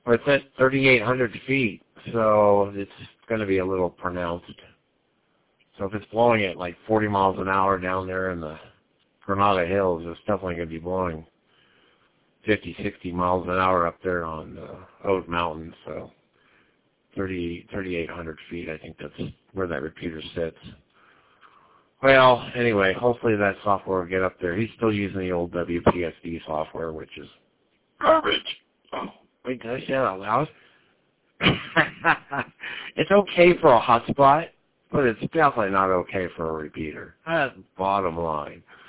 Well, it's at 3,800 feet, so it's going to be a little pronounced. So if it's blowing at like 40 miles an hour down there in the Granada Hills, it's definitely going to be blowing 50, 60 miles an hour up there on Oat Mountain. So 3,800 feet, I think that's where that repeater sits. Well, anyway, hopefully that software will get up there. He's still using the old WPSD software, which is garbage. Oh, wait, did I say that out loud? It's okay for a hotspot, but it's definitely not okay for a repeater. That's the bottom line.